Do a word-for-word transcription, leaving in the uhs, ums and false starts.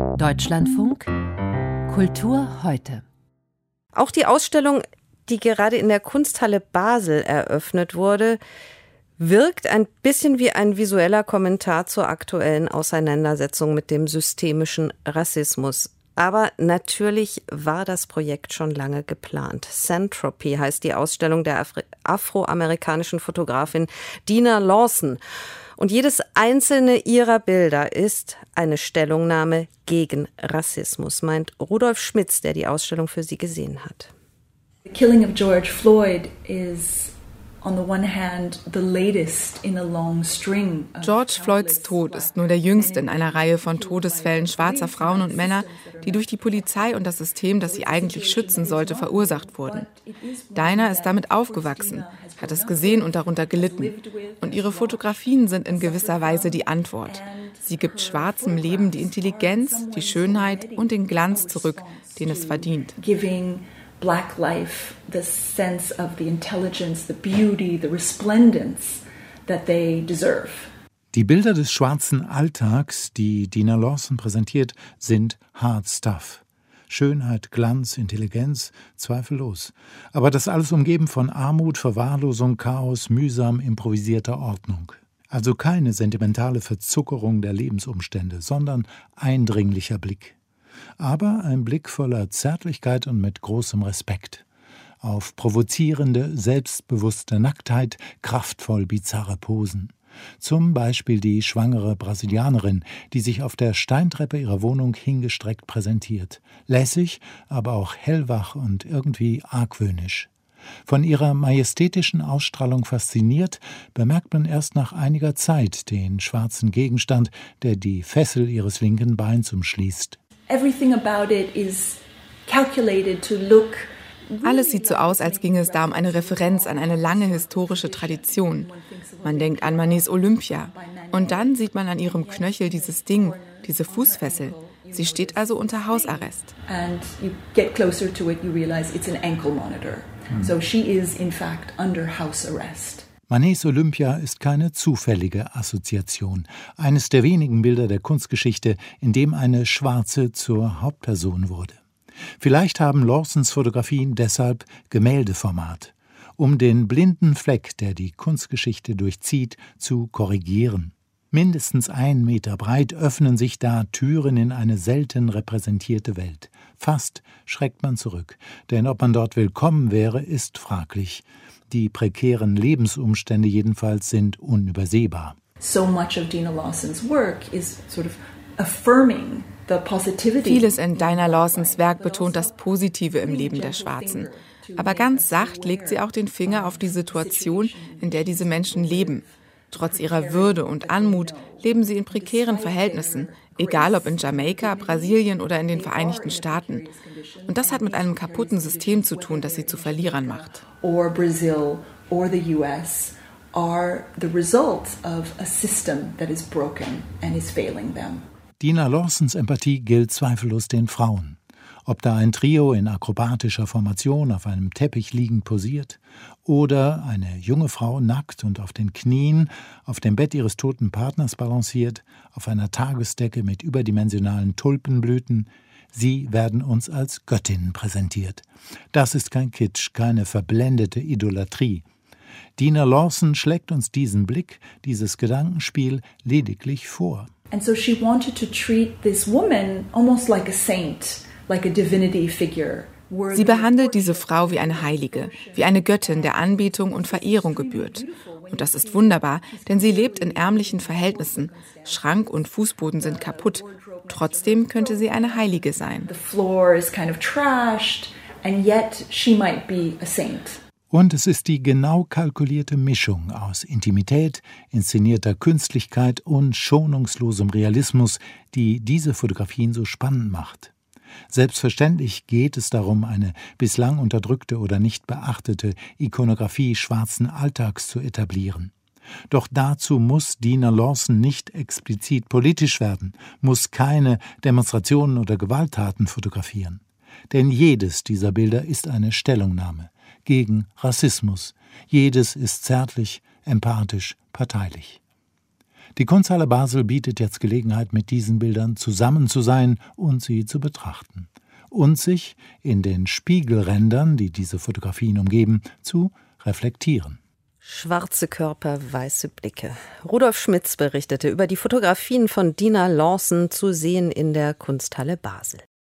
Deutschlandfunk Kultur heute. Auch die Ausstellung, die gerade in der Kunsthalle Basel eröffnet wurde, wirkt ein bisschen wie ein visueller Kommentar zur aktuellen Auseinandersetzung mit dem systemischen Rassismus. Aber natürlich war das Projekt schon lange geplant. Sentropy heißt die Ausstellung der Afri- afroamerikanischen Fotografin Dina Lawson. Und jedes einzelne ihrer Bilder ist eine Stellungnahme gegen Rassismus, meint Rudolf Schmitz, der die Ausstellung für sie gesehen hat. The killing of George Floyd is on the one hand the latest in a long string. George Floyds Tod ist nur der jüngste in einer Reihe von Todesfällen schwarzer Frauen und Männer, die durch die Polizei und das System, das sie eigentlich schützen sollte, verursacht wurden. Dinah ist damit aufgewachsen, hat es gesehen und darunter gelitten. Und ihre Fotografien sind in gewisser Weise die Antwort. Sie gibt schwarzem Leben die Intelligenz, die Schönheit und den Glanz zurück, den es verdient. Black life, the sense of the intelligence, the beauty, the resplendence that they deserve. Die Bilder des schwarzen Alltags, die Dina Lawson präsentiert, sind Hard Stuff. Schönheit, Glanz, Intelligenz, zweifellos. Aber das alles umgeben von Armut, Verwahrlosung, Chaos, mühsam improvisierter Ordnung. Also keine sentimentale Verzuckerung der Lebensumstände, sondern eindringlicher Blick. Aber ein Blick voller Zärtlichkeit und mit großem Respekt. Auf provozierende, selbstbewusste Nacktheit, kraftvoll bizarre Posen. Zum Beispiel die schwangere Brasilianerin, die sich auf der Steintreppe ihrer Wohnung hingestreckt präsentiert. Lässig, aber auch hellwach und irgendwie argwöhnisch. Von ihrer majestätischen Ausstrahlung fasziniert, bemerkt man erst nach einiger Zeit den schwarzen Gegenstand, der die Fessel ihres linken Beins umschließt. Everything about it is calculated to look. Alles sieht so aus, als ginge es da um eine Referenz an eine lange historische Tradition. Man denkt an Manets Olympia. Und dann sieht man an ihrem Knöchel dieses Ding, diese Fußfessel. Sie steht also unter Hausarrest. And you get closer to it, you realize it's an ankle monitor. So she is in fact under house arrest. Manets Olympia ist keine zufällige Assoziation. Eines der wenigen Bilder der Kunstgeschichte, in dem eine Schwarze zur Hauptperson wurde. Vielleicht haben Lawsons Fotografien deshalb Gemäldeformat, um den blinden Fleck, der die Kunstgeschichte durchzieht, zu korrigieren. Mindestens ein Meter breit öffnen sich da Türen in eine selten repräsentierte Welt. Fast schreckt man zurück, denn ob man dort willkommen wäre, ist fraglich. Die prekären Lebensumstände jedenfalls sind unübersehbar. So much of Dina Lawson's work is sort of affirming the positivity. Vieles in Dina Lawsons Werk betont das Positive im Leben der Schwarzen. Aber ganz sacht legt sie auch den Finger auf die Situation, in der diese Menschen leben. Trotz ihrer Würde und Anmut leben sie in prekären Verhältnissen, egal ob in Jamaika, Brasilien oder in den Vereinigten Staaten. Und das hat mit einem kaputten System zu tun, das sie zu Verlierern macht. Or Brazil or the U S are the result of a system that is broken and is failing them. Dina Lawsons Empathie gilt zweifellos den Frauen. Ob da ein Trio in akrobatischer Formation auf einem Teppich liegend posiert oder eine junge Frau nackt und auf den Knien auf dem Bett ihres toten Partners balanciert, auf einer Tagesdecke mit überdimensionalen Tulpenblüten, sie werden uns als Göttinnen präsentiert. Das ist kein Kitsch, keine verblendete Idolatrie. Dina Lawson schlägt uns diesen Blick, dieses Gedankenspiel lediglich vor. And so she wanted to treat this woman almost like a saint. Like a divinity figure. Sie behandelt diese Frau wie eine Heilige, wie eine Göttin, der Anbetung und Verehrung gebührt. Und das ist wunderbar, denn sie lebt in ärmlichen Verhältnissen. Schrank und Fußboden sind kaputt. Trotzdem könnte sie eine Heilige sein. The floor is kind of trashed, and yet she might be a saint. Und es ist die genau kalkulierte Mischung aus Intimität, inszenierter Künstlichkeit und schonungslosem Realismus, die diese Fotografien so spannend macht. Selbstverständlich geht es darum, eine bislang unterdrückte oder nicht beachtete Ikonografie schwarzen Alltags zu etablieren. Doch dazu muss Dina Lawson nicht explizit politisch werden, muss keine Demonstrationen oder Gewalttaten fotografieren. Denn jedes dieser Bilder ist eine Stellungnahme gegen Rassismus. Jedes ist zärtlich, empathisch, parteilich. Die Kunsthalle Basel bietet jetzt Gelegenheit, mit diesen Bildern zusammen zu sein und sie zu betrachten. Und sich in den Spiegelrändern, die diese Fotografien umgeben, zu reflektieren. Schwarze Körper, weiße Blicke. Rudolf Schmitz berichtete über die Fotografien von Dina Lawson, zu sehen in der Kunsthalle Basel.